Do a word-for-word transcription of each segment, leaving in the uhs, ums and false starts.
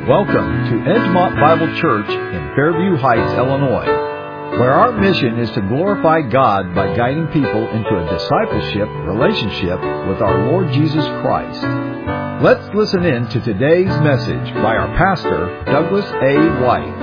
Welcome to Edgemont Bible Church in Fairview Heights, Illinois, where our mission is to glorify God by guiding people into a discipleship relationship with our Lord Jesus Christ. Let's listen in to today's message by our pastor, Douglas A. White.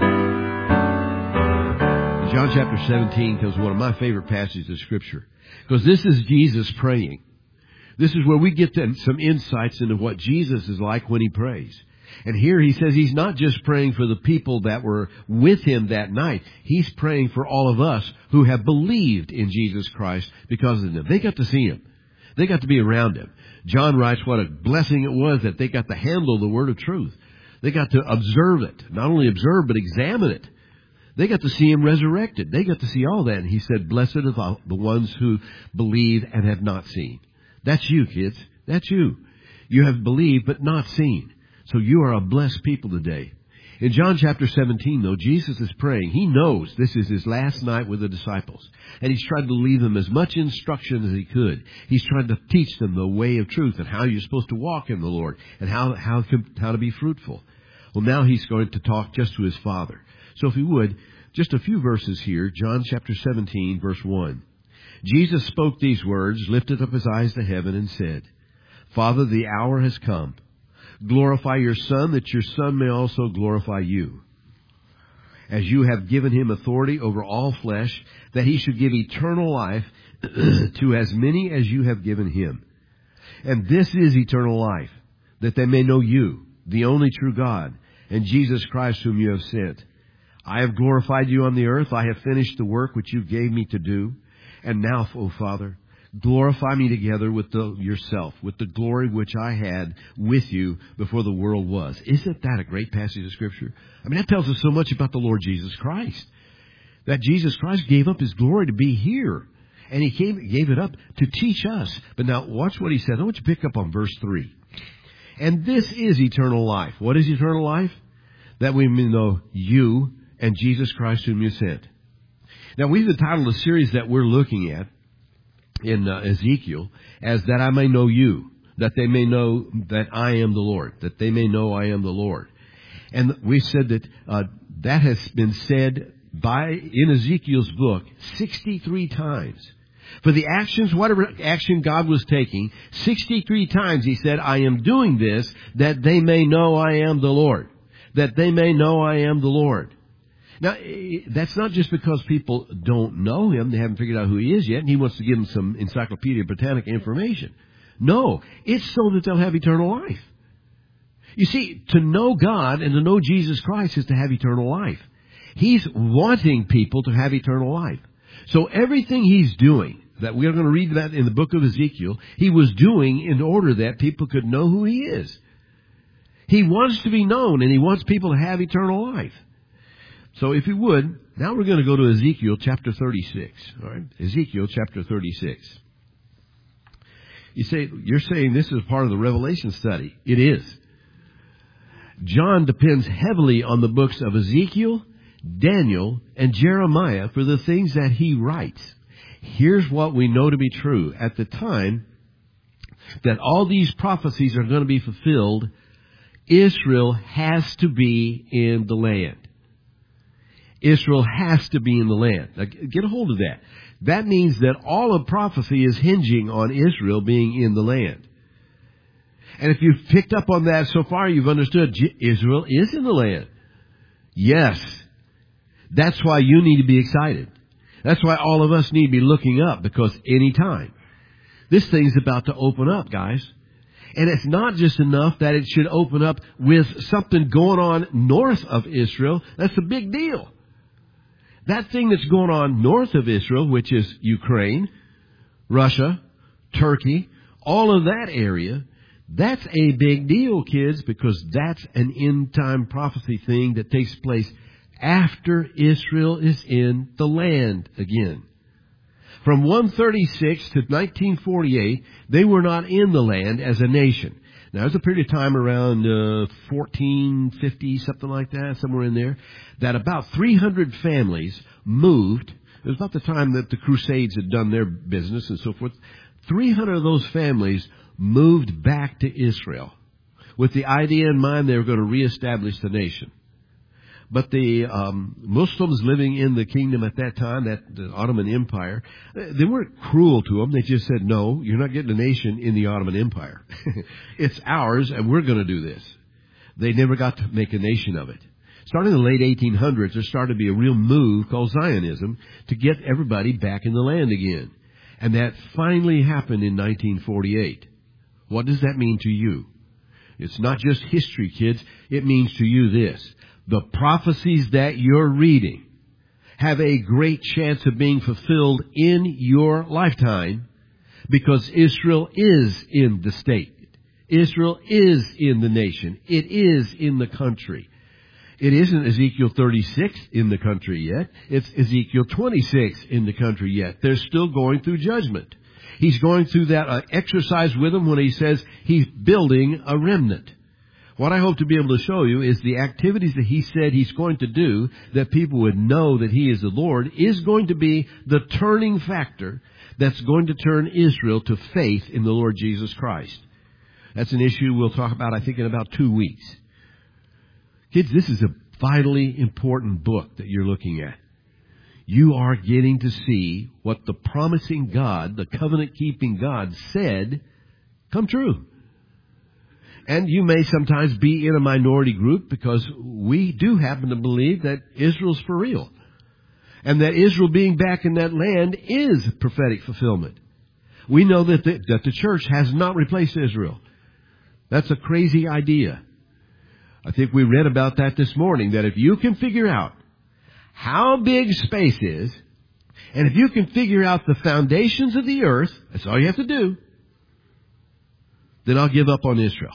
John chapter seventeen comes one of my favorite passages of Scripture, because this is Jesus praying. This is where we get some insights into what Jesus is like when he prays. And here he says he's not just praying for the people that were with him that night. He's praying for all of us who have believed in Jesus Christ because of them. They got to see him. They got to be around him. John writes what a blessing it was that they got to handle the word of truth. They got to observe it. Not only observe, but examine it. They got to see him resurrected. They got to see all that. And he said, blessed are the ones who believe and have not seen. That's you, kids. That's you. You have believed but not seen. So you are a blessed people today. In John chapter seventeen, though, Jesus is praying. He knows this is his last night with the disciples. And he's trying to leave them as much instruction as he could. He's trying to teach them the way of truth and how you're supposed to walk in the Lord and how, how, how to be fruitful. Well, now he's going to talk just to his Father. So if you would, just a few verses here. John chapter seventeen, verse one. Jesus spoke these words, lifted up his eyes to heaven, and said, Father, the hour has come. Glorify your Son, that your Son may also glorify you. As you have given him authority over all flesh, that he should give eternal life to as many as you have given him. And this is eternal life, that they may know you, the only true God, and Jesus Christ whom you have sent. I have glorified you on the earth. I have finished the work which you gave me to do. And now, O Father, glorify me together with the, yourself, with the glory which I had with you before the world was. Isn't that a great passage of Scripture? I mean, that tells us so much about the Lord Jesus Christ. That Jesus Christ gave up his glory to be here. And he came, gave it up to teach us. But now, watch what he said. I want you to pick up on verse three. And this is eternal life. What is eternal life? That we may know you and Jesus Christ whom you sent. Now, we've entitled a series that we're looking at in uh, Ezekiel as that I may know you, that they may know that I am the Lord, that they may know I am the Lord. And we said that uh, that has been said by in Ezekiel's book sixty-three times. For the actions, whatever action God was taking, sixty-three times he said, I am doing this that they may know I am the Lord, that they may know I am the Lord. Now, that's not just because people don't know him. They haven't figured out who he is yet, and he wants to give them some Encyclopedia Britannica information. No, it's so that they'll have eternal life. You see, to know God and to know Jesus Christ is to have eternal life. He's wanting people to have eternal life. So everything he's doing, that we're going to read that in the book of Ezekiel, he was doing in order that people could know who he is. He wants to be known, and he wants people to have eternal life. So if you would, now we're going to go to Ezekiel chapter thirty-six. All right, Ezekiel chapter thirty-six. You say, you're saying this is part of the Revelation study. It is. John depends heavily on the books of Ezekiel, Daniel, and Jeremiah for the things that he writes. Here's what we know to be true. At the time that all these prophecies are going to be fulfilled, Israel has to be in the land. Israel has to be in the land. Now, get a hold of that. That means that all of prophecy is hinging on Israel being in the land. And if you've picked up on that so far, you've understood Israel is in the land. Yes. That's why you need to be excited. That's why all of us need to be looking up, because any time. This thing's about to open up, guys. And it's not just enough that it should open up with something going on north of Israel. That's a big deal. That thing that's going on north of Israel, which is Ukraine, Russia, Turkey, all of that area, that's a big deal, kids, because that's an end-time prophecy thing that takes place after Israel is in the land again. From one thirty-six to nineteen forty-eight, they were not in the land as a nation. Now, there's a period of time around uh, fourteen fifty, something like that, somewhere in there, that about three hundred families moved. It was about the time that the Crusades had done their business and so forth. three hundred of those families moved back to Israel. with the idea in mind they were going to reestablish the nation. But the um, Muslims living in the kingdom at that time, that the Ottoman Empire, they weren't cruel to them. They just said, no, you're not getting a nation in the Ottoman Empire. It's ours, and we're going to do this. They never got to make a nation of it. Starting in the late eighteen hundreds, there started to be a real move called Zionism to get everybody back in the land again. And that finally happened in nineteen forty-eight. What does that mean to you? It's not just history, kids. It means to you this. The prophecies that you're reading have a great chance of being fulfilled in your lifetime because Israel is in the state. Israel is in the nation. It is in the country. It isn't Ezekiel thirty-six in the country yet. It's Ezekiel twenty-six in the country yet. They're still going through judgment. He's going through that uh, exercise with them when he says he's building a remnant. What I hope to be able to show you is the activities that he said he's going to do that people would know that he is the Lord is going to be the turning factor that's going to turn Israel to faith in the Lord Jesus Christ. That's an issue we'll talk about, I think, in about two weeks. Kids, this is a vitally important book that you're looking at. You are getting to see what the promising God, the covenant-keeping God said come true. And you may sometimes be in a minority group because we do happen to believe that Israel's for real. And that Israel being back in that land is prophetic fulfillment. We know that the, that the church has not replaced Israel. That's a crazy idea. I think we read about that this morning, that if you can figure out how big space is, and if you can figure out the foundations of the earth, that's all you have to do, then I'll give up on Israel.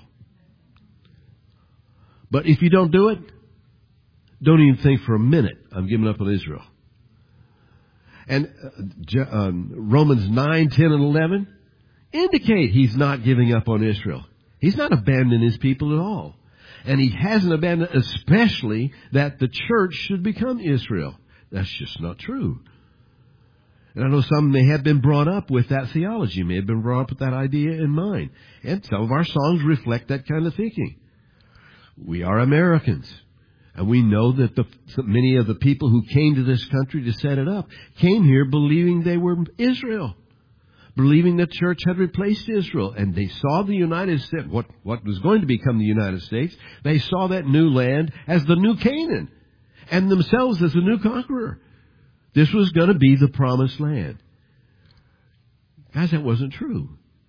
But if you don't do it, don't even think for a minute, I'm giving up on Israel. And uh, um, Romans nine, ten, and eleven indicate he's not giving up on Israel. He's not abandoning his people at all. And he hasn't abandoned, especially that the church should become Israel. That's just not true. And I know some may have been brought up with that theology, may have been brought up with that idea in mind. And some of our songs reflect that kind of thinking. We are Americans. And we know that the, many of the people who came to this country to set it up came here believing they were Israel, believing the church had replaced Israel. And they saw the United States, what, what was going to become the United States, they saw that new land as the new Canaan and themselves as the new conqueror. This was going to be the promised land. Guys, that wasn't true.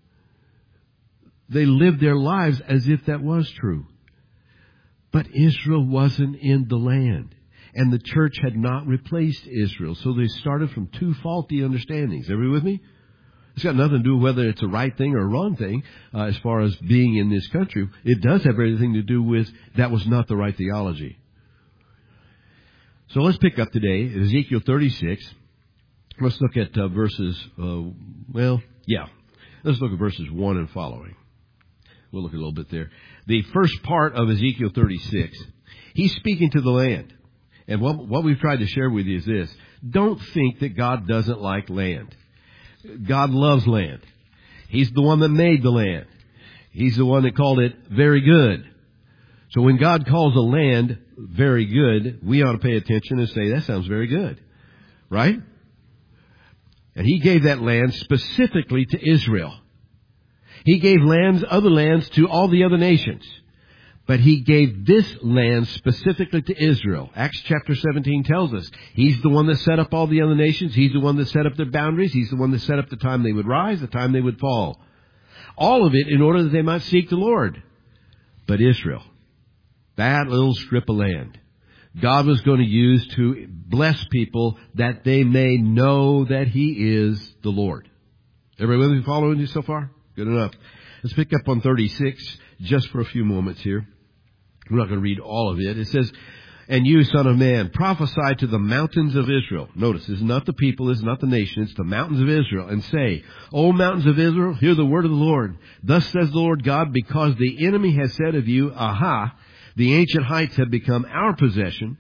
They lived their lives as if that was true. But Israel wasn't in the land. And the church had not replaced Israel. So they started from two faulty understandings. Everybody with me? It's got nothing to do with whether it's a right thing or a wrong thing uh, as far as being in this country. It does have everything to do with that was not the right theology. So let's pick up today Ezekiel thirty-six. Let's look at uh, verses, uh, well, yeah. Let's look at verses one and following. We'll look a little bit there. The first part of Ezekiel thirty-six, he's speaking to the land. And what, what we've tried to share with you is this. Don't think that God doesn't like land. God loves land. He's the one that made the land. He's the one that called it very good. So when God calls a land very good, we ought to pay attention and say, that sounds very good. Right? And he gave that land specifically to Israel. He gave lands, other lands to all the other nations. But he gave this land specifically to Israel. Acts chapter seventeen tells us he's the one that set up all the other nations. He's the one that set up their boundaries. He's the one that set up the time they would rise, the time they would fall. All of it in order that they might seek the Lord. But Israel, that little strip of land, God was going to use to bless people that they may know that he is the Lord. Everybody with me following you so far? Good enough. Let's pick up on thirty-six just for a few moments here. We're not going to read all of it. It says, and you, son of man, prophesy to the mountains of Israel. Notice, this is not the people, this is not the nation, it's the mountains of Israel. And say, O mountains of Israel, hear the word of the Lord. Thus says the Lord God, because the enemy has said of you, aha, the ancient heights have become our possession.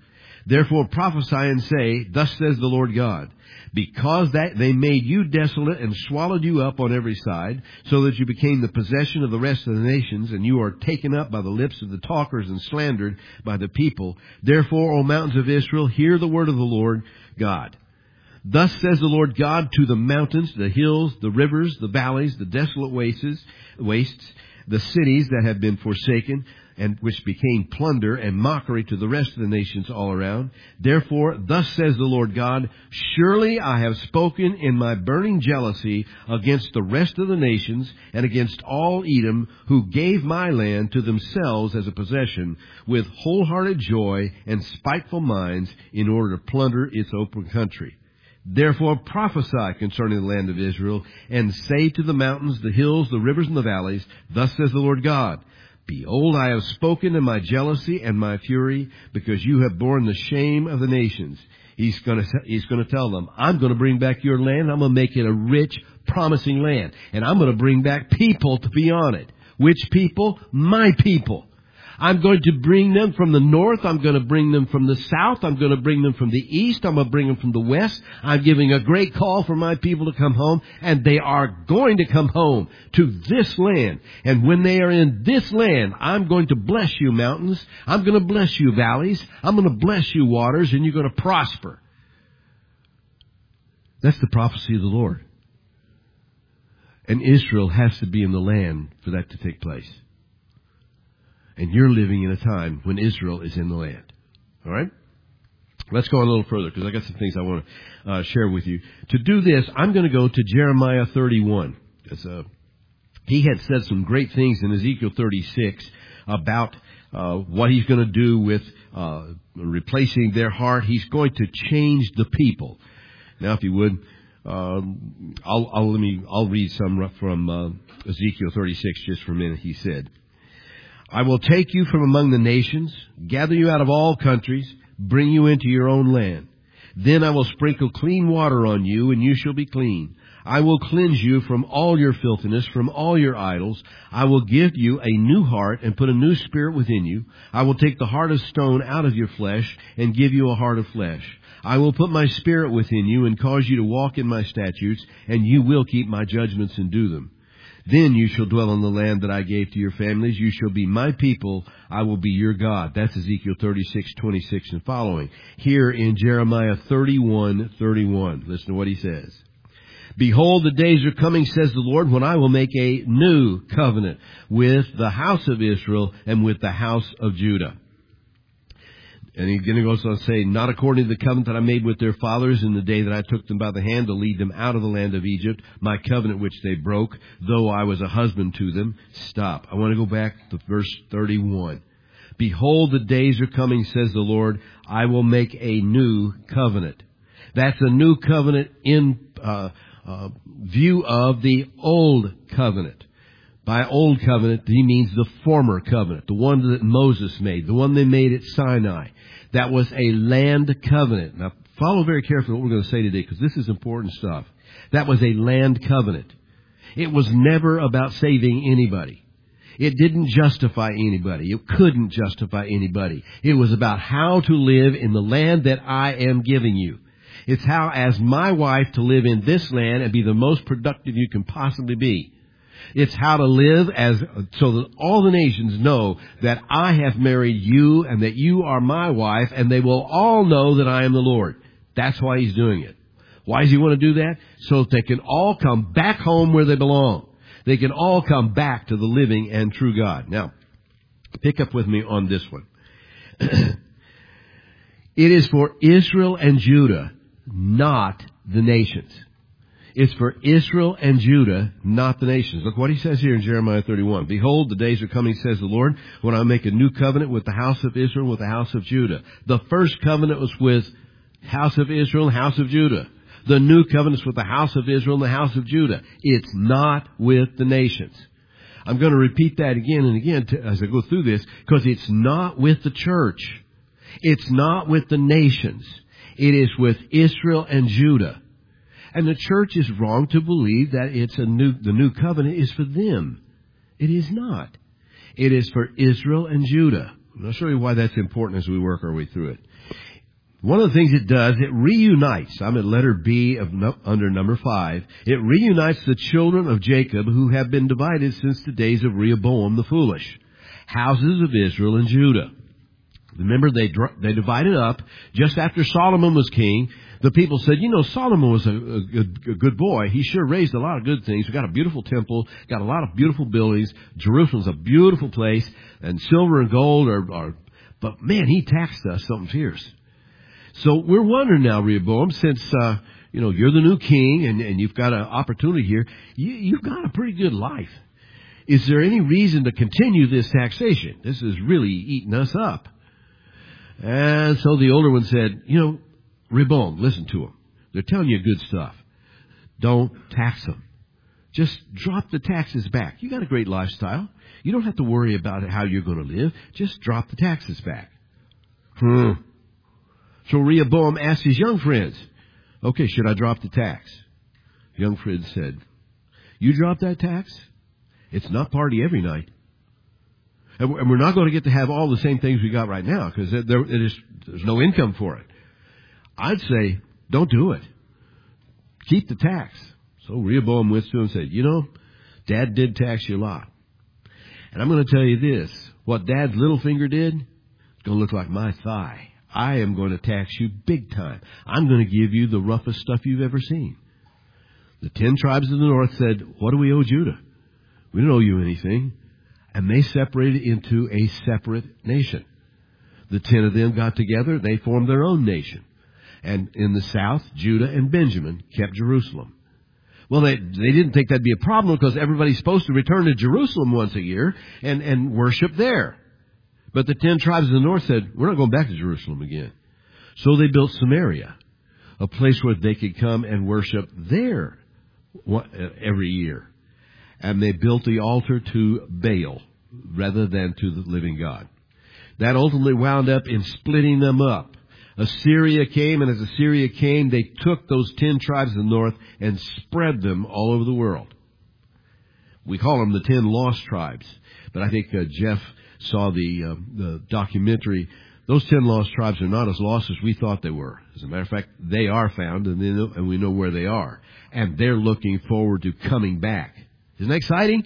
Therefore prophesy and say, Thus says the Lord God, because that they made you desolate and swallowed you up on every side, so that you became the possession of the rest of the nations, and you are taken up by the lips of the talkers and slandered by the people. Therefore, O mountains of Israel, hear the word of the Lord God. Thus says the Lord God to the mountains, the hills, the rivers, the valleys, the desolate wastes, wastes, the cities that have been forsaken, and which became plunder and mockery to the rest of the nations all around. Therefore, thus says the Lord God, surely I have spoken in my burning jealousy against the rest of the nations and against all Edom, who gave my land to themselves as a possession with wholehearted joy and spiteful minds in order to plunder its open country. Therefore prophesy concerning the land of Israel, and say to the mountains, the hills, the rivers, and the valleys, Thus says the Lord God, Behold, I have spoken in my jealousy and my fury, because you have borne the shame of the nations. He's going to, he's going to tell them, I'm going to bring back your land. I'm going to make it a rich, promising land. And I'm going to bring back people to be on it. Which people? My people. I'm going to bring them from the north. I'm going to bring them from the south. I'm going to bring them from the east. I'm going to bring them from the west. I'm giving a great call for my people to come home. And they are going to come home to this land. And when they are in this land, I'm going to bless you, mountains. I'm going to bless you, valleys. I'm going to bless you, waters. And you're going to prosper. That's the prophecy of the Lord. And Israel has to be in the land for that to take place. And you're living in a time when Israel is in the land. All right? Let's go on a little further, because I got some things I want to uh, share with you. To do this, I'm going to go to Jeremiah thirty-one. Uh, he had said some great things in Ezekiel thirty-six about uh, what he's going to do with uh, replacing their heart. He's going to change the people. Now, if you would, um, I'll, I'll let me. I'll read some from uh, Ezekiel thirty-six just for a minute. He said, I will take you from among the nations, gather you out of all countries, bring you into your own land. Then I will sprinkle clean water on you, and you shall be clean. I will cleanse you from all your filthiness, from all your idols. I will give you a new heart and put a new spirit within you. I will take the heart of stone out of your flesh and give you a heart of flesh. I will put my spirit within you and cause you to walk in my statutes, and you will keep my judgments and do them. Then you shall dwell in the land that I gave to your families. You shall be my people. I will be your God. That's Ezekiel thirty-six, twenty-six and following. Here in Jeremiah thirty-one, thirty-one. Listen to what he says. Behold, the days are coming, says the Lord, when I will make a new covenant with the house of Israel and with the house of Judah. And he goes on to say, not according to the covenant that I made with their fathers in the day that I took them by the hand to lead them out of the land of Egypt, my covenant which they broke, though I was a husband to them. Stop. I want to go back to verse thirty-one. Behold, the days are coming, says the Lord, I will make a new covenant. That's a new covenant in uh, uh, view of the old covenant. By old covenant, he means the former covenant, the one that Moses made, the one they made at Sinai. That was a land covenant. Now, follow very carefully what we're going to say today, because this is important stuff. That was a land covenant. It was never about saving anybody. It didn't justify anybody. It couldn't justify anybody. It was about how to live in the land that I am giving you. It's how, as my wife, to live in this land and be the most productive you can possibly be. It's how to live as so that all the nations know that I have married you and that you are my wife, and they will all know that I am the Lord. That's why he's doing it. Why does he want to do that? So that they can all come back home where they belong. They can all come back to the living and true God. Now, pick up with me on this one. It is for Israel and Judah, not the nations. It's for Israel and Judah, not the nations. Look what he says here in Jeremiah thirty-one. Behold, the days are coming, says the Lord, when I make a new covenant with the house of Israel and with the house of Judah. The first covenant was with house of Israel and house of Judah. The new covenant is with the house of Israel and the house of Judah. It's not with the nations. I'm going to repeat that again and again to, as I go through this, because it's not with the church. It's not with the nations. It is with Israel and Judah. And the church is wrong to believe that it's a new, the new covenant is for them. It is not. It is for Israel and Judah. And I'll show you why that's important as we work our way through it. One of the things it does, it reunites. I'm at letter B of no, under number five. It reunites the children of Jacob who have been divided since the days of Rehoboam the foolish. Houses of Israel and Judah. Remember, they they divided up just after Solomon was king. The people said, you know, Solomon was a, a, a good boy. He sure raised a lot of good things. We got a beautiful temple, got a lot of beautiful buildings. Jerusalem's a beautiful place, and silver and gold are, are but man, he taxed us something fierce. So we're wondering now, Rehoboam, since, uh, you know, you're the new king and, and you've got an opportunity here, you, you've got a pretty good life. Is there any reason to continue this taxation? This is really eating us up. And so the older one said, you know, Rehoboam, listen to them. They're telling you good stuff. Don't tax them. Just drop the taxes back. You got a great lifestyle. You don't have to worry about how you're going to live. Just drop the taxes back. Hmm. So Rehoboam asked his young friends, okay, should I drop the tax? Young friends said, you drop that tax? It's not party every night. And we're not going to get to have all the same things we got right now because there, it is, there's no income for it. I'd say, don't do it. Keep the tax. So Rehoboam went to him and said, you know, Dad did tax you a lot. And I'm going to tell you this, what Dad's little finger did, it's going to look like my thigh. I am going to tax you big time. I'm going to give you the roughest stuff you've ever seen. The ten tribes of the north said, what do we owe Judah? We don't owe you anything. And they separated into a separate nation. The ten of them got together. They formed their own nation. And in the south, Judah and Benjamin kept Jerusalem. Well, they, they didn't think that'd be a problem because everybody's supposed to return to Jerusalem once a year and, and worship there. But the ten tribes of the north said, we're not going back to Jerusalem again. So they built Samaria, a place where they could come and worship there every year. And they built the altar to Baal rather than to the living God. That ultimately wound up in splitting them up. Assyria came, and as Assyria came, they took those ten tribes of the north and spread them all over the world. We call them the ten lost tribes. But I think uh, Jeff saw the, uh, the documentary. Those ten lost tribes are not as lost as we thought they were. As a matter of fact, they are found, and, they know, and we know where they are. And they're looking forward to coming back. Isn't that exciting?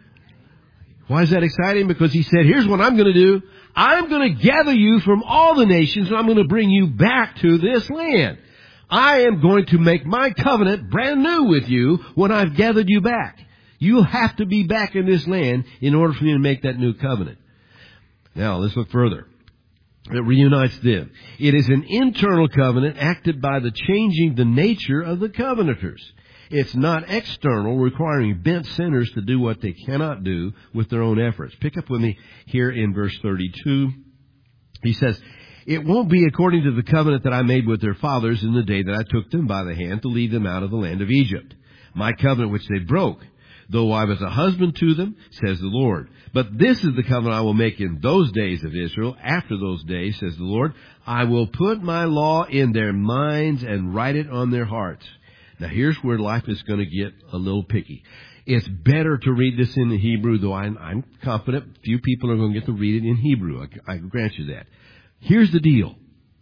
Why is that exciting? Because he said, here's what I'm going to do. I'm going to gather you from all the nations, and I'm going to bring you back to this land. I am going to make my covenant brand new with you when I've gathered you back. You'll have to be back in this land in order for me to make that new covenant. Now, let's look further. It reunites them. It is an internal covenant acted by the changing the nature of the covenanters. It's not external, requiring bent sinners to do what they cannot do with their own efforts. Pick up with me here in verse thirty-two. He says, it won't be according to the covenant that I made with their fathers in the day that I took them by the hand to lead them out of the land of Egypt. My covenant which they broke, though I was a husband to them, says the Lord. But this is the covenant I will make in those days of Israel. After those days, says the Lord, I will put my law in their minds and write it on their hearts. Now, here's where life is going to get a little picky. It's better to read this in the Hebrew, though I'm, I'm confident few people are going to get to read it in Hebrew. I, I grant you that. Here's the deal.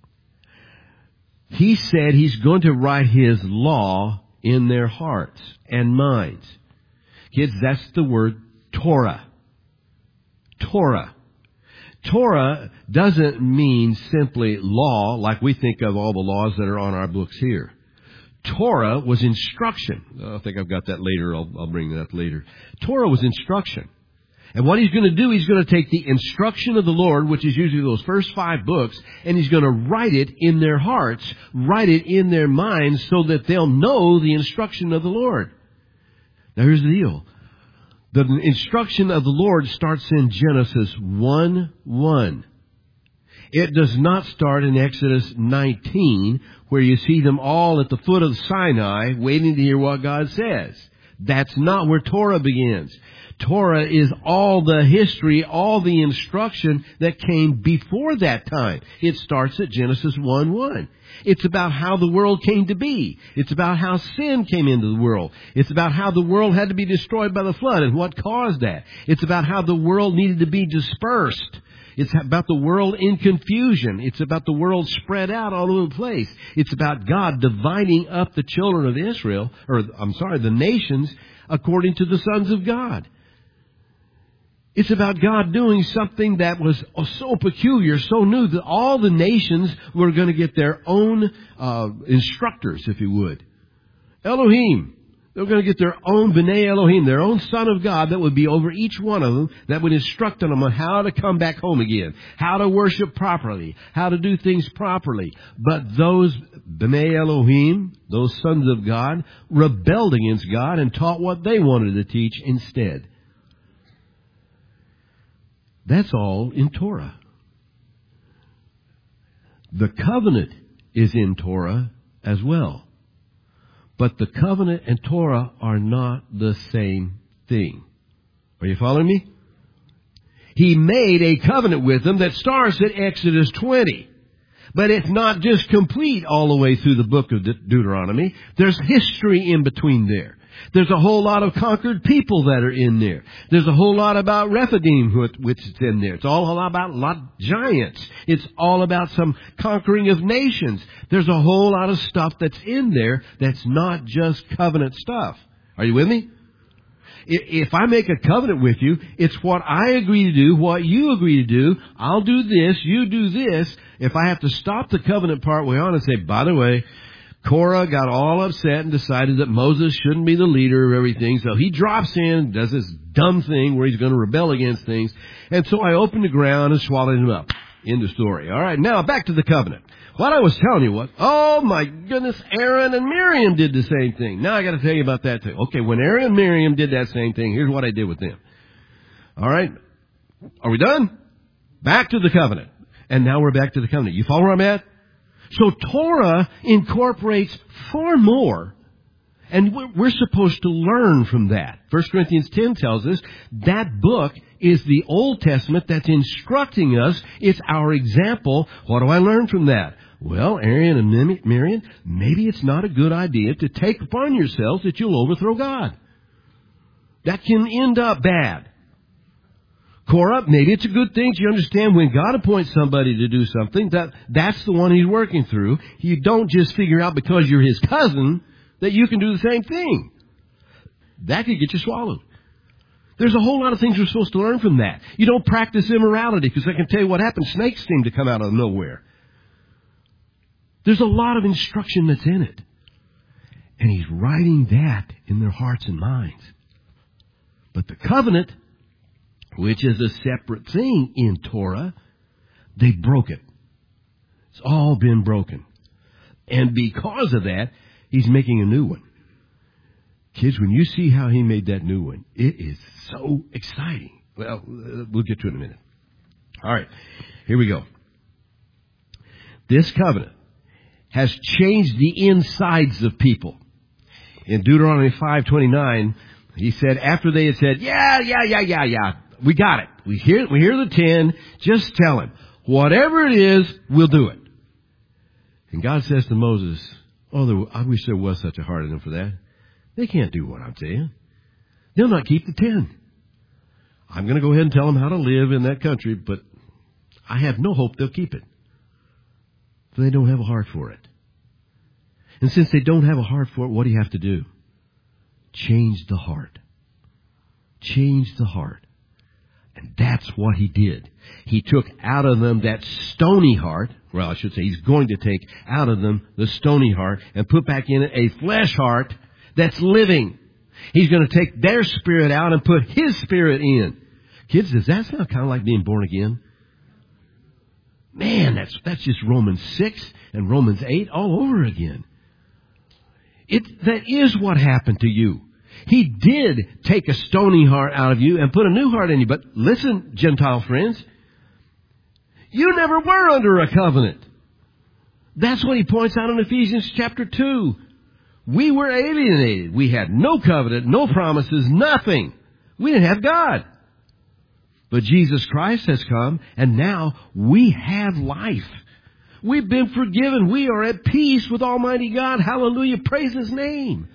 He said he's going to write his law in their hearts and minds. Kids, that's the word Torah. Torah. Torah doesn't mean simply law like we think of all the laws that are on our books here. Torah was instruction. I think I've got that later. I'll, I'll bring that up later. Torah was instruction. And what he's going to do, he's going to take the instruction of the Lord, which is usually those first five books, and he's going to write it in their hearts, write it in their minds so that they'll know the instruction of the Lord. Now here's the deal. The instruction of the Lord starts in Genesis one one. It does not start in Exodus nineteen, where you see them all at the foot of Sinai waiting to hear what God says. That's not where Torah begins. Torah is all the history, all the instruction that came before that time. It starts at Genesis one one. It's about how the world came to be. It's about how sin came into the world. It's about how the world had to be destroyed by the flood and what caused that. It's about how the world needed to be dispersed. It's about the world in confusion. It's about the world spread out all over the place. It's about God dividing up the children of Israel, or I'm sorry, the nations, according to the sons of God. It's about God doing something that was so peculiar, so new, that all the nations were going to get their own uh, instructors, if you would. Elohim. They were going to get their own B'nai Elohim, their own Son of God that would be over each one of them, that would instruct them on how to come back home again, how to worship properly, how to do things properly. But those B'nai Elohim, those sons of God, rebelled against God and taught what they wanted to teach instead. That's all in Torah. The covenant is in Torah as well. But the covenant and Torah are not the same thing. Are you following me? He made a covenant with them that starts at Exodus twenty. But it's not just complete all the way through the book of De- Deuteronomy. There's history in between there. There's a whole lot of conquered people that are in there. There's a whole lot about Rephidim, which is in there. It's all about a lot of giants. It's all about some conquering of nations. There's a whole lot of stuff that's in there that's not just covenant stuff. Are you with me? If I make a covenant with you, it's what I agree to do, what you agree to do. I'll do this, you do this. If I have to stop the covenant part way on and say, by the way, Korah got all upset and decided that Moses shouldn't be the leader of everything. So he drops in, does this dumb thing where he's going to rebel against things. And so I opened the ground and swallowed him up. End of story. All right, now back to the covenant. What I was telling you was, oh my goodness, Aaron and Miriam did the same thing. Now I got to tell you about that too. Okay, when Aaron and Miriam did that same thing, here's what I did with them. All right, are we done? Back to the covenant. And now we're back to the covenant. You follow where I'm at? So Torah incorporates far more, and we're supposed to learn from that. First Corinthians ten tells us that book is the Old Testament that's instructing us. It's our example. What do I learn from that? Well, Aaron and Miriam, maybe it's not a good idea to take upon yourselves that you'll overthrow God. That can end up bad. Korah, maybe it's a good thing to understand when God appoints somebody to do something, that that's the one he's working through. You don't just figure out because you're his cousin that you can do the same thing. That could get you swallowed. There's a whole lot of things we're supposed to learn from that. You don't practice immorality, because I can tell you what happens. Snakes seem to come out of nowhere. There's a lot of instruction that's in it. And he's writing that in their hearts and minds. But the covenant, which is a separate thing in Torah, they broke it. It's all been broken. And because of that, he's making a new one. Kids, when you see how he made that new one, it is so exciting. Well, we'll get to it in a minute. All right, here we go. This covenant has changed the insides of people. In Deuteronomy five twenty-nine, he said, after they had said, yeah, yeah, yeah, yeah, yeah, we got it. We hear, we hear the ten. Just tell him. Whatever it is, we'll do it. And God says to Moses, oh, there, I wish there was such a heart in them for that. They can't do what I'm saying. They'll not keep the ten. I'm going to go ahead and tell them how to live in that country, but I have no hope they'll keep it. For they don't have a heart for it. And since they don't have a heart for it, what do you have to do? Change the heart. Change the heart. And that's what he did. He took out of them that stony heart. Well, I should say he's going to take out of them the stony heart and put back in it a flesh heart that's living. He's going to take their spirit out and put his spirit in. Kids, does that sound kind of like being born again? Man, that's that's just Romans six and Romans eight all over again. It that is what happened to you. He did take a stony heart out of you and put a new heart in you. But listen, Gentile friends, you never were under a covenant. That's what he points out in Ephesians chapter two. We were alienated. We had no covenant, no promises, nothing. We didn't have God. But Jesus Christ has come, and now we have life. We've been forgiven. We are at peace with Almighty God. Hallelujah. Praise His name.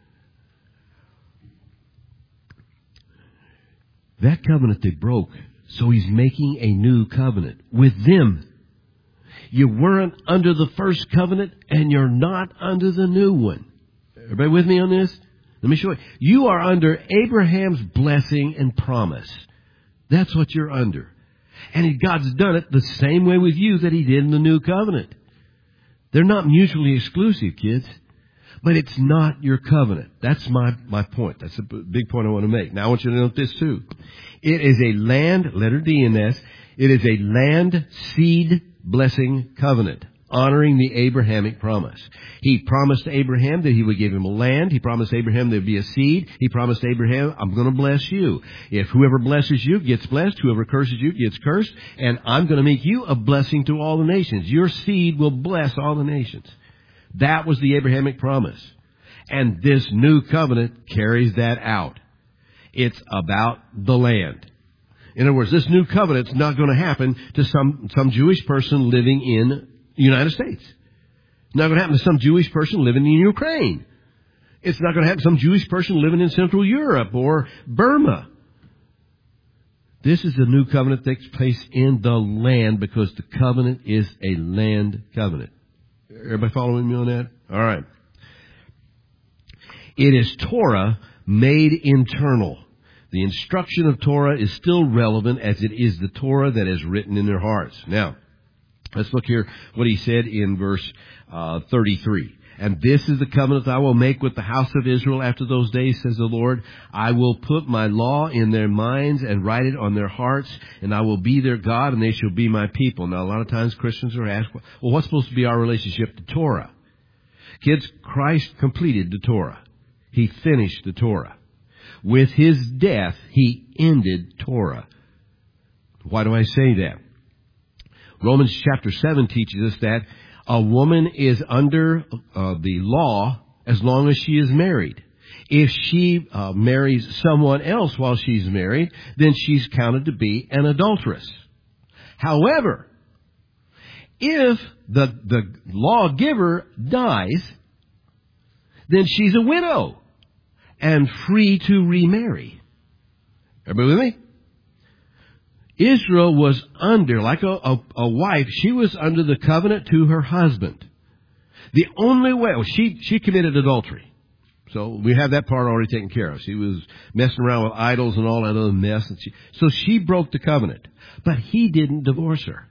That covenant they broke So he's making a new covenant with them. You weren't under the first covenant, and you're not under the new one. Everybody with me on this? Let me show you. You are under Abraham's blessing and promise. That's what you're under. And God's done it the same way with you that he did in the new covenant. They're not mutually exclusive, kids. But it's not your covenant. That's my, my point. That's a big point I want to make. Now I want you to note this too. It is a land, letter D in this, it is a land seed blessing covenant, honoring the Abrahamic promise. He promised Abraham that he would give him a land. He promised Abraham there would be a seed. He promised Abraham, I'm going to bless you. If whoever blesses you gets blessed, whoever curses you gets cursed, and I'm going to make you a blessing to all the nations. Your seed will bless all the nations. That was the Abrahamic promise. And this new covenant carries that out. It's about the land. In other words, this new covenant's not going to happen to some, some Jewish person living in the United States. It's not going to happen to some Jewish person living in Ukraine. It's not going to happen to some Jewish person living in Central Europe or Burma. This is the new covenant that takes place in the land because the covenant is a land covenant. Everybody following me on that? All right. It is Torah made internal. The instruction of Torah is still relevant as it is the Torah that is written in their hearts. Now, let's look here what he said in verse uh, thirty-three. And this is the covenant I will make with the house of Israel after those days, says the Lord. I will put my law in their minds and write it on their hearts, and I will be their God, and they shall be my people. Now, a lot of times Christians are asked, well, what's supposed to be our relationship to Torah? Kids, Christ completed the Torah. He finished the Torah. With his death, he ended Torah. Why do I say that? Romans chapter seven teaches us that a woman is under uh, the law as long as she is married. If she uh, marries someone else while she's married, then she's counted to be an adulteress. However, if the, the lawgiver dies, then she's a widow and free to remarry. Everybody with me? Israel was under, like a, a, a wife, she was under the covenant to her husband. The only way, well, she, she committed adultery. So we have that part already taken care of. She was messing around with idols and all that other mess. And she, so she broke the covenant. But he didn't divorce her.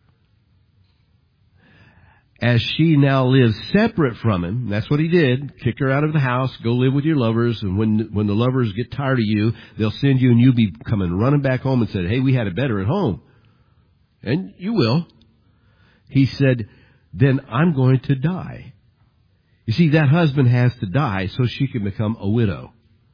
As she now lives separate from him, that's what he did, kick her out of the house, go live with your lovers, and when when the lovers get tired of you, they'll send you and you'll be coming running back home and said, hey, we had it better at home. And you will. He said, then I'm going to die. You see, that husband has to die so she can become a widow.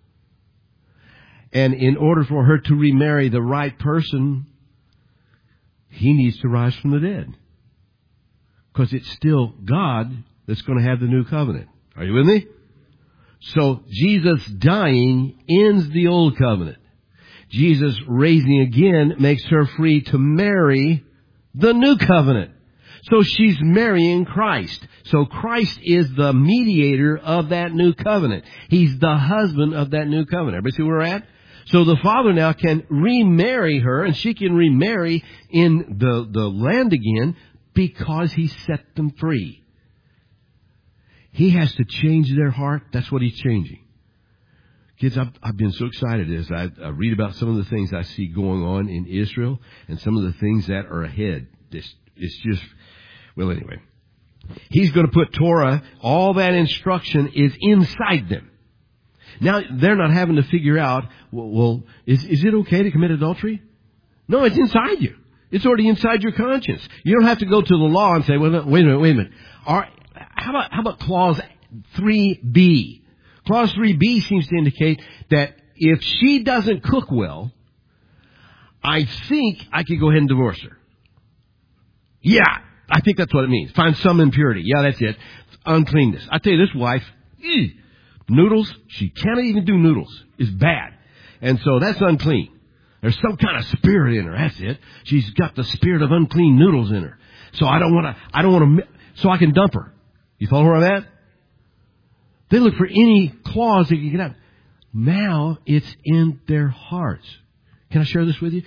And in order for her to remarry the right person, he needs to rise from the dead. Because it's still God that's going to have the new covenant. Are you with me? So Jesus dying ends the old covenant. Jesus raising again makes her free to marry the new covenant. So she's marrying Christ. So Christ is the mediator of that new covenant. He's the husband of that new covenant. Everybody see where we're at? So the Father now can remarry her, and she can remarry in the, the land again, because he set them free. He has to change their heart. That's what he's changing. Kids, I've, I've been so excited as I, I read about some of the things I see going on in Israel and some of the things that are ahead. This, it's just, well, anyway. He's going to put Torah, all that instruction is inside them. Now, they're not having to figure out, well, well is, is it okay to commit adultery? No, it's inside you. It's already inside your conscience. You don't have to go to the law and say, well, wait a minute, wait a minute. Are, how about, how about clause three B? Clause three B seems to indicate that if she doesn't cook well, I think I could go ahead and divorce her. Yeah, I think that's what it means. Find some impurity. Yeah, that's it. Uncleanness. I tell you, this wife, ew, noodles, she can't even do noodles. It's bad. And so that's unclean. There's some kind of spirit in her. That's it. She's got the spirit of unclean noodles in her. So I don't want to, I don't want to, so I can dump her. You follow where I'm at? They look for any clause they can get out. Now it's in their hearts. Can I share this with you?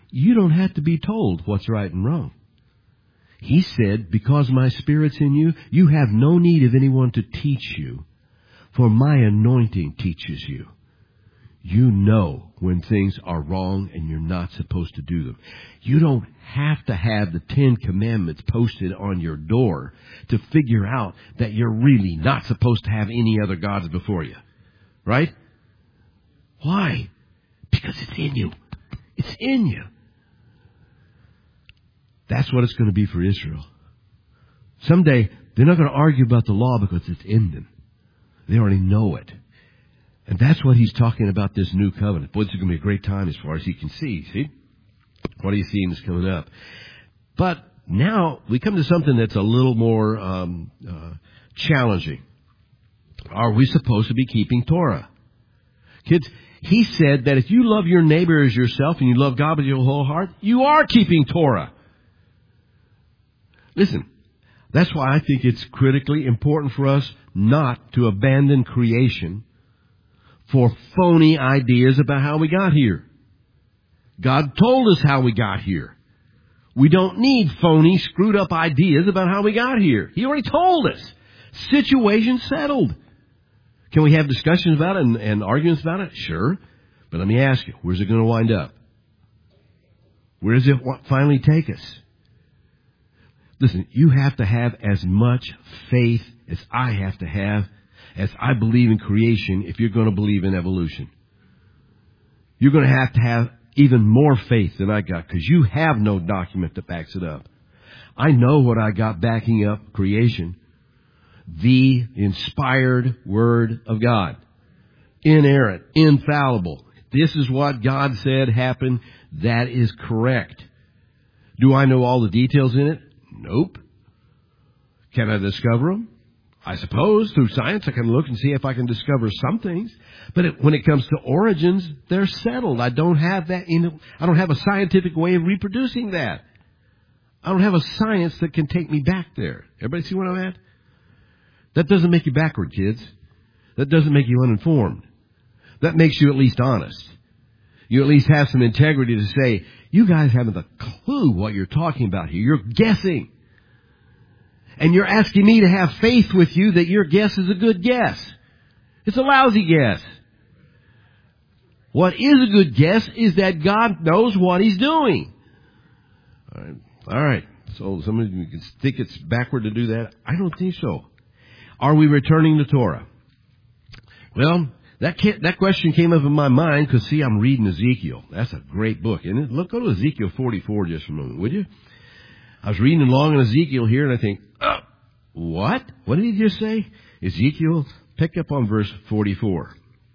you don't have to be told what's right and wrong. He said, because my Spirit's in you, you have no need of anyone to teach you, for my anointing teaches you. You know when things are wrong and you're not supposed to do them. You don't have to have the Ten Commandments posted on your door to figure out that you're really not supposed to have any other gods before you. Right? Why? Because it's in you. It's in you. That's what it's going to be for Israel. Someday, they're not going to argue about the law because it's in them. They already know it. And that's what he's talking about, this new covenant. Boy, this is going to be a great time as far as he can see. See? What he's seeing is coming up. But now we come to something that's a little more um, uh, challenging. Are we supposed to be keeping Torah? Kids, he said that if you love your neighbor as yourself and you love God with your whole heart, you are keeping Torah. Listen, that's why I think it's critically important for us not to abandon creation for phony ideas about how we got here. God told us how we got here. We don't need phony, screwed up ideas about how we got here. He already told us. Situation settled. Can we have discussions about it and, and arguments about it? Sure. But let me ask you, where's it going to wind up? Where does it finally take us? Listen, you have to have as much faith as I have to have, as I believe in creation, if you're going to believe in evolution. You're going to have to have even more faith than I got, because you have no document that backs it up. I know what I got backing up creation. The inspired Word of God. Inerrant, infallible. This is what God said happened. That is correct. Do I know all the details in it? Nope. Can I discover them? I suppose through science I can look and see if I can discover some things. But it, when it comes to origins, they're settled. I don't have that in. I don't have a scientific way of reproducing that. I don't have a science that can take me back there. Everybody see what I'm at? That doesn't make you backward, kids. That doesn't make you uninformed. That makes you at least honest. You at least have some integrity to say, you guys haven't a clue what you're talking about here. You're guessing. And you're asking me to have faith with you that your guess is a good guess. It's a lousy guess. What is a good guess is that God knows what He's doing. All right. All right. So some of you can think it's backward to do that. I don't think so. Are we returning to Torah? Well, that can't, that question came up in my mind because, see, I'm reading Ezekiel. That's a great book, isn't it? Look, go to Ezekiel forty-four just for a moment, would you? I was reading along in Ezekiel here, and I think, oh, what? What did he just say? Ezekiel, pick up on verse forty-four.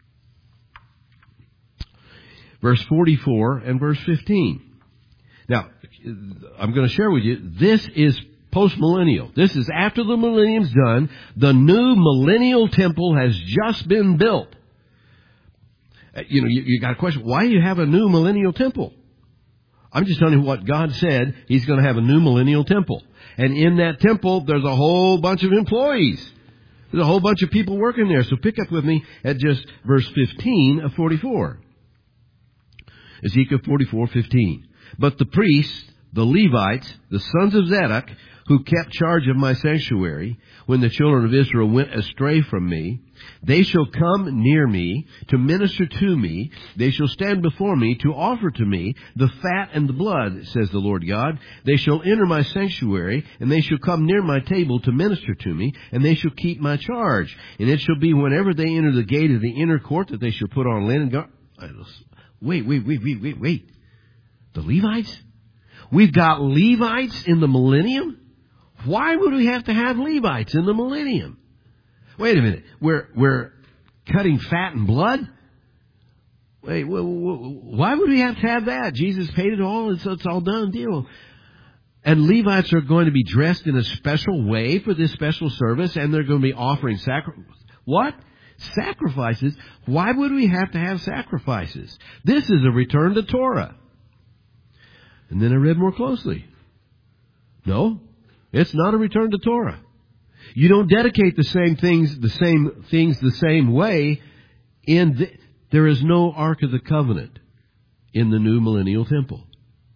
Verse forty-four and verse fifteen. Now, I'm going to share with you, this is post-millennial. This is after the millennium's done. The new millennial temple has just been built. You know, you, you got a question, why do you have a new millennial temple? I'm just telling you what God said. He's going to have a new millennial temple. And in that temple, there's a whole bunch of employees. There's a whole bunch of people working there. So pick up with me at just verse fifteen of forty-four. Ezekiel forty-four fifteen. But the priests, the Levites, the sons of Zadok, who kept charge of my sanctuary, when the children of Israel went astray from me, they shall come near me to minister to me. They shall stand before me to offer to me the fat and the blood, says the Lord God. They shall enter my sanctuary, and they shall come near my table to minister to me, and they shall keep my charge. And it shall be whenever they enter the gate of the inner court that they shall put on linen garments. Wait, wait, wait, wait, wait, wait. The Levites? We've got Levites in the millennium? Why would we have to have Levites in the millennium? Wait a minute. We're, we're cutting fat and blood? Wait, why would we have to have that? Jesus paid it all, and so it's all done deal. And Levites are going to be dressed in a special way for this special service, and they're going to be offering sacrifices. What? Sacrifices? Why would we have to have sacrifices? This is a return to Torah. And then I read more closely. No, it's not a return to Torah. You don't dedicate the same things, the same things the same way. In the, there is no Ark of the Covenant in the new millennial temple.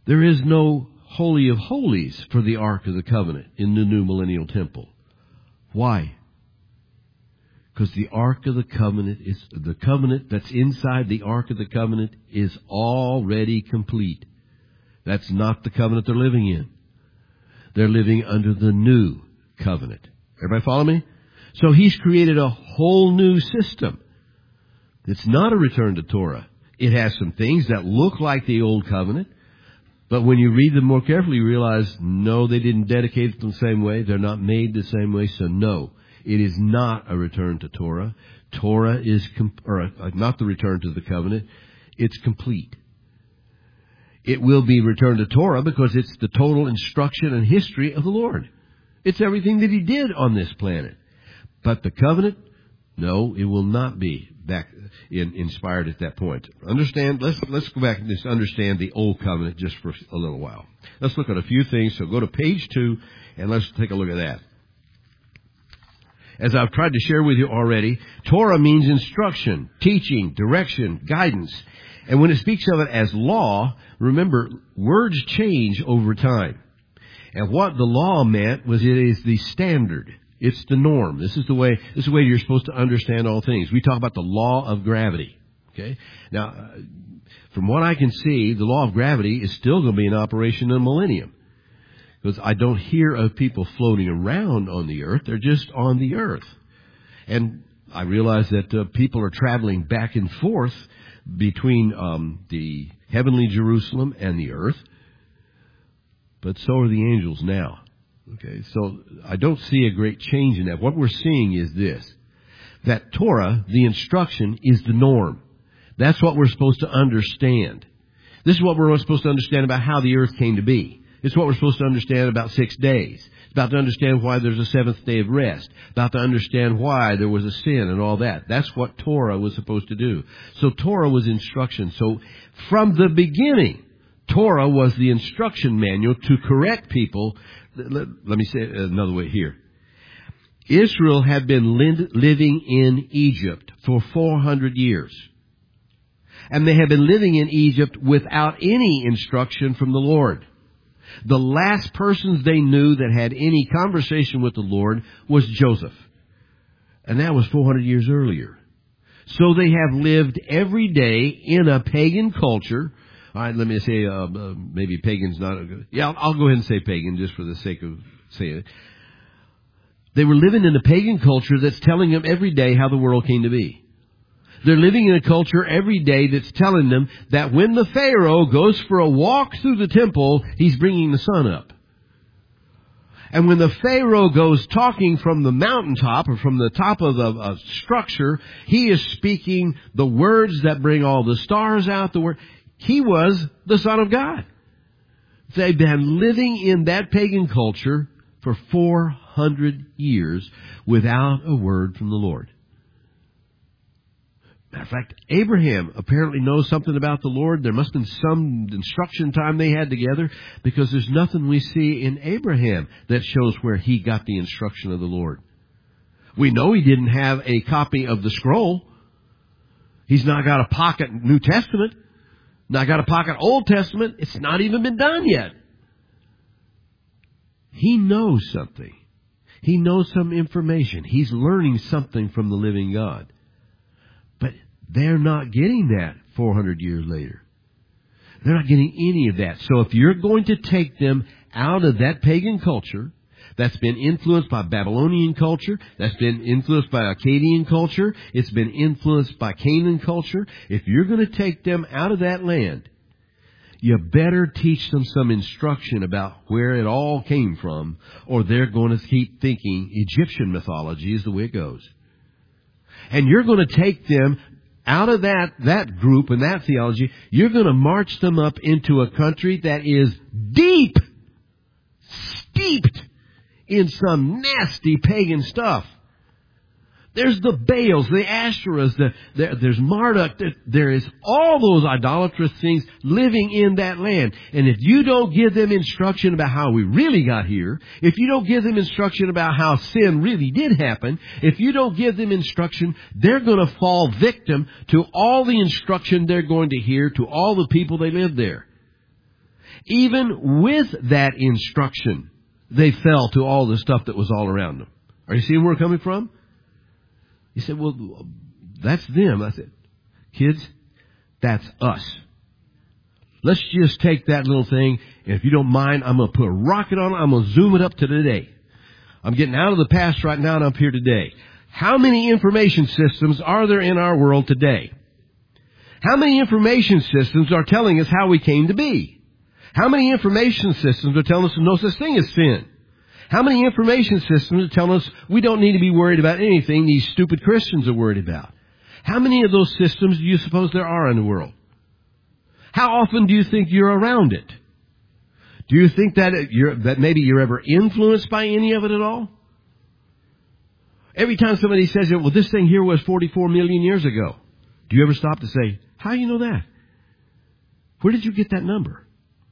There is no Holy of Holies for the Ark of the Covenant in the new millennial temple. Why? Because the Ark of the Covenant is, the covenant that's inside the Ark of the Covenant is already complete. That's not the covenant they're living in. They're living under the new covenant. Everybody follow me? So he's created a whole new system. It's not a return to Torah. It has some things that look like the old covenant, but when you read them more carefully, you realize, no, they didn't dedicate it the same way. They're not made the same way. So no, it is not a return to Torah. Torah is, com- or uh, not the return to the covenant. It's complete. It will be returned to Torah because it's the total instruction and history of the Lord. It's everything that He did on this planet. But the covenant, no, it will not be back in, inspired at that point. Understand? Let's let's go back and just understand the old covenant just for a little while. Let's look at a few things. So go to page two and let's take a look at that. As I've tried to share with you already, Torah means instruction, teaching, direction, guidance. And when it speaks of it as law, remember, words change over time. And what the law meant was it is the standard. It's the norm. This is the way, this is the way you're supposed to understand all things. We talk about the law of gravity. Okay? Now, uh, from what I can see, the law of gravity is still going to be in operation in a millennium. Because I don't hear of people floating around on the earth. They're just on the earth. And I realize that uh, people are traveling back and forth between um, the heavenly Jerusalem and the earth. But so are the angels now. Okay, so I don't see a great change in that. What we're seeing is this, that Torah, the instruction, is the norm. That's what we're supposed to understand. This is what we're supposed to understand about how the earth came to be. It's what we're supposed to understand about six days. It's about to understand why there's a seventh day of rest. About to understand why there was a sin and all that. That's what Torah was supposed to do. So Torah was instruction. So from the beginning, Torah was the instruction manual to correct people. Let, let me say it another way here. Israel had been living in Egypt for four hundred years. And they had been living in Egypt without any instruction from the Lord. The last persons they knew that had any conversation with the Lord was Joseph. And that was four hundred years earlier. So they have lived every day in a pagan culture. All right, let me say, uh, uh, maybe pagan's not a good... Yeah, I'll, I'll go ahead and say pagan just for the sake of saying it. They were living in a pagan culture that's telling them every day how the world came to be. They're living in a culture every day that's telling them that when the Pharaoh goes for a walk through the temple, he's bringing the sun up. And when the Pharaoh goes talking from the mountaintop or from the top of the uh, structure, he is speaking the words that bring all the stars out. The word. He was the Son of God. They've been living in that pagan culture for four hundred years without a word from the Lord. Matter of fact, Abraham apparently knows something about the Lord. There must have been some instruction time they had together, because there's nothing we see in Abraham that shows where he got the instruction of the Lord. We know he didn't have a copy of the scroll. He's not got a pocket New Testament. Not got a pocket Old Testament. It's not even been done yet. He knows something. He knows some information. He's learning something from the living God. But they're not getting that four hundred years later. They're not getting any of that. So if you're going to take them out of that pagan culture that's been influenced by Babylonian culture, that's been influenced by Akkadian culture, it's been influenced by Canaan culture, if you're going to take them out of that land, you better teach them some instruction about where it all came from, or they're going to keep thinking Egyptian mythology is the way it goes. And you're going to take them out of that, that group and that theology. You're going to march them up into a country that is deep, steeped in some nasty pagan stuff. There's the Baals, the Asherahs, the, there, there's Marduk. There, there is all those idolatrous things living in that land. And if you don't give them instruction about how we really got here, if you don't give them instruction about how sin really did happen, if you don't give them instruction, they're going to fall victim to all the instruction they're going to hear, to all the people they live there. Even with that instruction, they fell to all the stuff that was all around them. Are you seeing where we're coming from? He said, well, that's them. I said, kids, that's us. Let's just take that little thing, and if you don't mind, I'm going to put a rocket on it. I'm going to zoom it up to today. I'm getting out of the past right now, and I'm here today. How many information systems are there in our world today? How many information systems are telling us how we came to be? How many information systems are telling us there's no such thing as sin? How many information systems are telling us we don't need to be worried about anything these stupid Christians are worried about? How many of those systems do you suppose there are in the world? How often do you think you're around it? Do you think that you're, that maybe you're ever influenced by any of it at all? Every time somebody says, well, this thing here was forty-four million years ago, do you ever stop to say, how do you know that? Where did you get that number?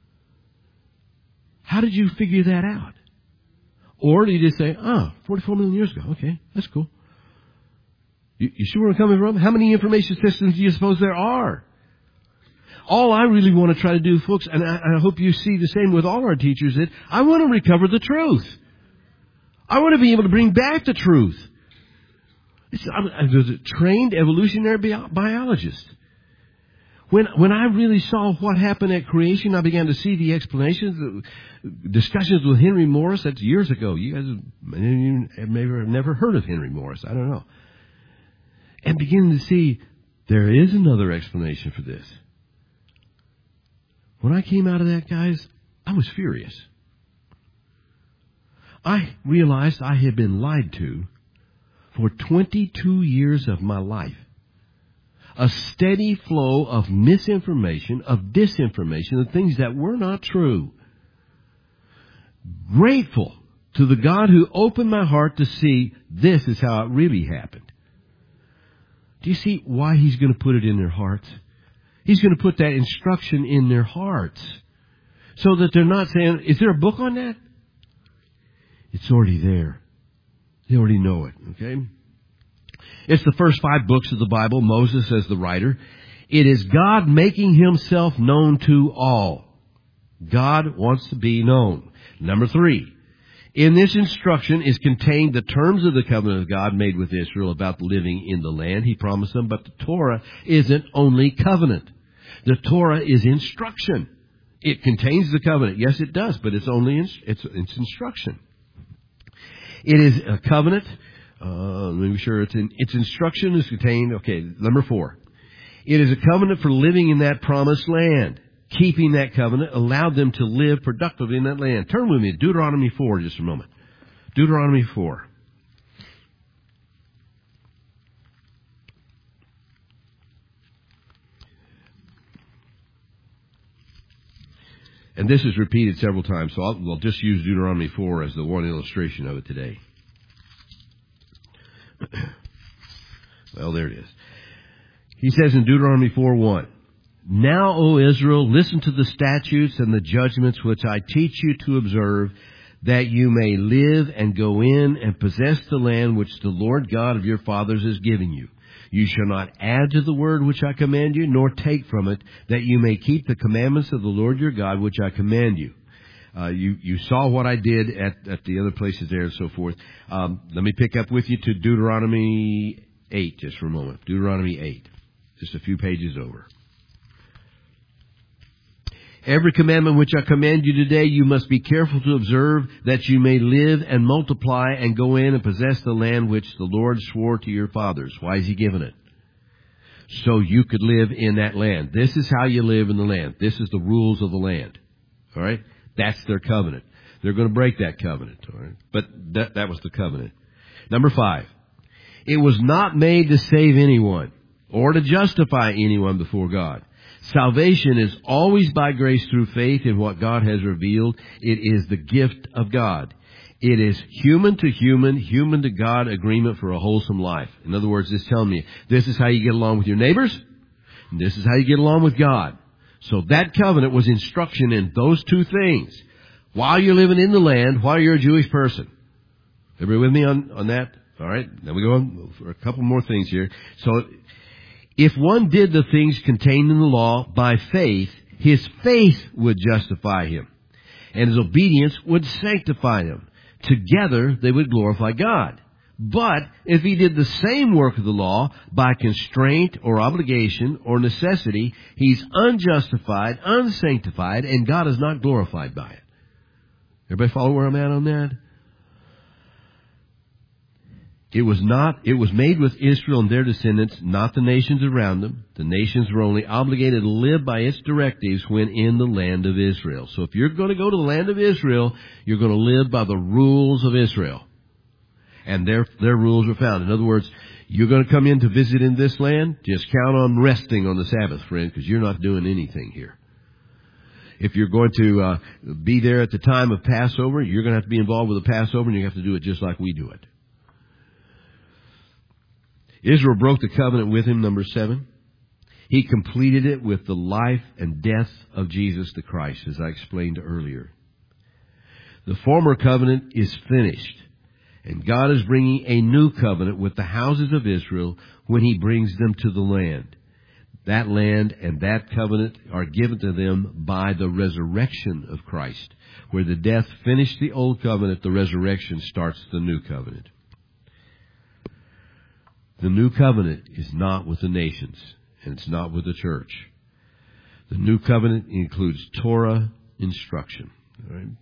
How did you figure that out? Or do you just say, oh, forty-four million years ago. Okay, that's cool. You, you sure where I'm coming from? How many information systems do you suppose there are? All I really want to try to do, folks, and I, I hope you see the same with all our teachers, that I want to recover the truth. I want to be able to bring back the truth. It's, I'm, I'm a trained evolutionary bio- biologist. When when I really saw what happened at creation, I began to see the explanations, the discussions with Henry Morris. That's years ago. You guys have maybe have never heard of Henry Morris. I don't know. And beginning to see there is another explanation for this. When I came out of that, guys, I was furious. I realized I had been lied to for twenty-two years of my life. A steady flow of misinformation, of disinformation, of things that were not true. Grateful to the God who opened my heart to see this is how it really happened. Do you see why He's going to put it in their hearts? He's going to put that instruction in their hearts so that they're not saying, is there a book on that? It's already there. They already know it, okay? It's the first five books of the Bible, Moses as the writer. It is God making Himself known to all. God wants to be known. Number three, in this instruction is contained the terms of the covenant of God made with Israel about living in the land He promised them, but the Torah isn't only covenant. The Torah is instruction. It contains the covenant. Yes, it does, but it's only ins- it's, it's instruction. It is a covenant. Uh, let me be sure it's in, its instruction is contained. Okay, number four. It is a covenant for living in that promised land. Keeping that covenant allowed them to live productively in that land. Turn with me to Deuteronomy four just a moment. Deuteronomy four. And this is repeated several times, so I'll, we'll just use Deuteronomy four as the one illustration of it today. Well, there it is. He says in Deuteronomy four one, Now, O Israel, listen to the statutes and the judgments which I teach you to observe, that you may live and go in and possess the land which the Lord God of your fathers is giving you. You shall not add to the word which I command you, nor take from it, that you may keep the commandments of the Lord your God which I command you. Uh, you, you saw what I did at, at the other places there and so forth. Um, let me pick up with you to Deuteronomy eight just for a moment. Deuteronomy eight. Just a few pages over. Every commandment which I command you today, you must be careful to observe, that you may live and multiply and go in and possess the land which the Lord swore to your fathers. Why is He giving it? So you could live in that land. This is how you live in the land. This is the rules of the land. All right? That's their covenant. They're going to break that covenant. All right? But that, that was the covenant. Number five. It was not made to save anyone or to justify anyone before God. Salvation is always by grace through faith in what God has revealed. It is the gift of God. It is human to human, human to God agreement for a wholesome life. In other words, it's telling me this is how you get along with your neighbors, and this is how you get along with God. So that covenant was instruction in those two things. While you're living in the land, while you're a Jewish person. Everybody with me on, on that? All right. Now we go on for a couple more things here. So if one did the things contained in the law by faith, his faith would justify him, and his obedience would sanctify him. Together they would glorify God. But if he did the same work of the law by constraint or obligation or necessity, he's unjustified, unsanctified, and God is not glorified by it. Everybody follow where I'm at on that? It was not, it was made with Israel and their descendants, not the nations around them. The nations were only obligated to live by its directives when in the land of Israel. So if you're going to go to the land of Israel, you're going to live by the rules of Israel. And their, their rules are found. In other words, you're going to come in to visit in this land, just count on resting on the Sabbath, friend, because you're not doing anything here. If you're going to uh, be there at the time of Passover, you're going to have to be involved with the Passover, and you have to do it just like we do it. Israel broke the covenant with him, number seven. He completed it with the life and death of Jesus the Christ, as I explained earlier. The former covenant is finished, and God is bringing a new covenant with the houses of Israel when he brings them to the land. That land and that covenant are given to them by the resurrection of Christ. Where the death finished the old covenant, the resurrection starts the new covenant. The new covenant is not with the nations, and it's not with the church. The new covenant includes Torah instruction. All right?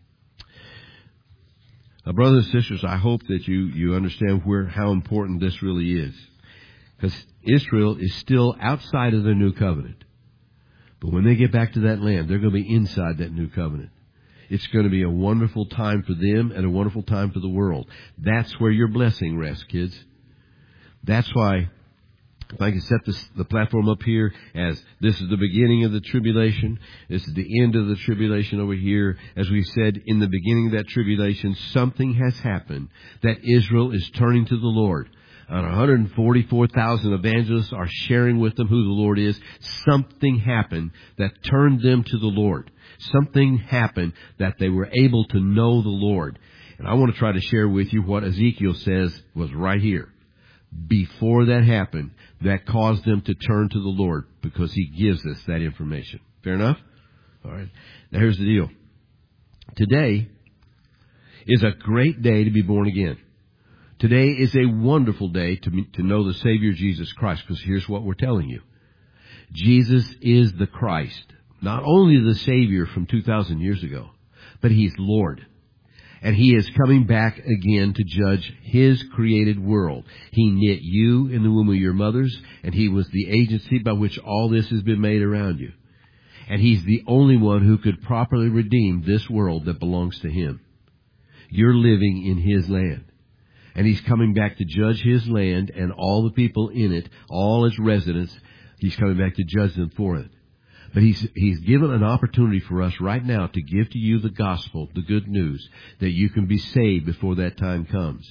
Now, brothers and sisters, I hope that you, you understand where how important this really is. Because Israel is still outside of the new covenant. But when they get back to that land, they're going to be inside that new covenant. It's going to be a wonderful time for them and a wonderful time for the world. That's where your blessing rests, kids. That's why, if I can set this, the platform up here as this is the beginning of the tribulation, this is the end of the tribulation over here. As we said, in the beginning of that tribulation, something has happened that Israel is turning to the Lord. And one hundred forty-four thousand evangelists are sharing with them who the Lord is. Something happened that turned them to the Lord. Something happened that they were able to know the Lord. And I want to try to share with you what Ezekiel says was right here. Before that happened, that caused them to turn to the Lord because he gives us that information. Fair enough? All right. Now here's the deal. Today is a great day to be born again. Today is a wonderful day to, to know the Savior Jesus Christ, because here's what we're telling you. Jesus is the Christ, not only the Savior from two thousand years ago, but he's Lord. And he is coming back again to judge his created world. He knit you in the womb of your mothers, and he was the agency by which all this has been made around you. And he's the only one who could properly redeem this world that belongs to him. You're living in his land. And he's coming back to judge his land and all the people in it, all its residents. He's coming back to judge them for it. But he's, he's given an opportunity for us right now to give to you the gospel, the good news, that you can be saved before that time comes.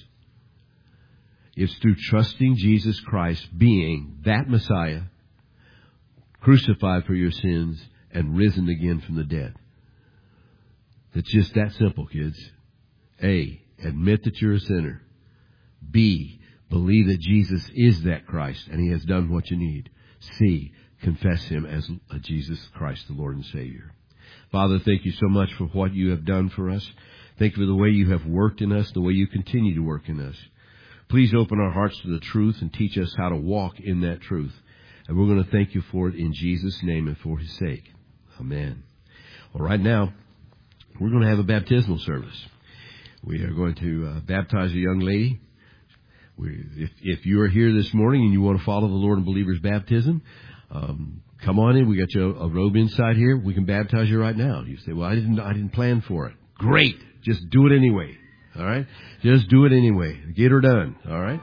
It's through trusting Jesus Christ being that Messiah, crucified for your sins, and risen again from the dead. It's just that simple, kids. A, admit that you're a sinner. B, believe that Jesus is that Christ and he has done what you need. C, confess him as Jesus Christ, the Lord and Savior. Father, thank you so much for what you have done for us. Thank you for the way you have worked in us, the way you continue to work in us. Please open our hearts to the truth and teach us how to walk in that truth. And we're going to thank you for it in Jesus' name and for his sake. Amen. Well, right now, we're going to have a baptismal service. We are going to uh, baptize a young lady. We, if, if you are here this morning and you want to follow the Lord and Believer's baptism, um, come on in. We got you a, a robe inside here. We can baptize you right now. You say, well, I didn't, I didn't plan for it. Great. Just do it anyway. All right? Just do it anyway. Get her done. All right?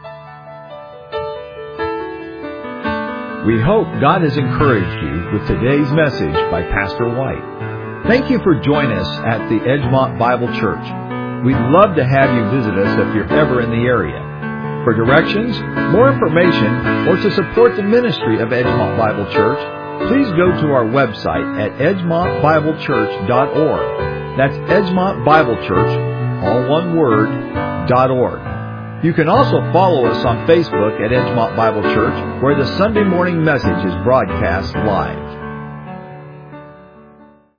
We hope God has encouraged you with today's message by Pastor White. Thank you for joining us at the Edgemont Bible Church. We'd love to have you visit us if you're ever in the area. For directions, more information, or to support the ministry of Edgemont Bible Church, please go to our website at edgemont bible church dot org. That's Edgemont Bible Church, all one word, dot org. You can also follow us on Facebook at Edgemont Bible Church, where the Sunday morning message is broadcast live.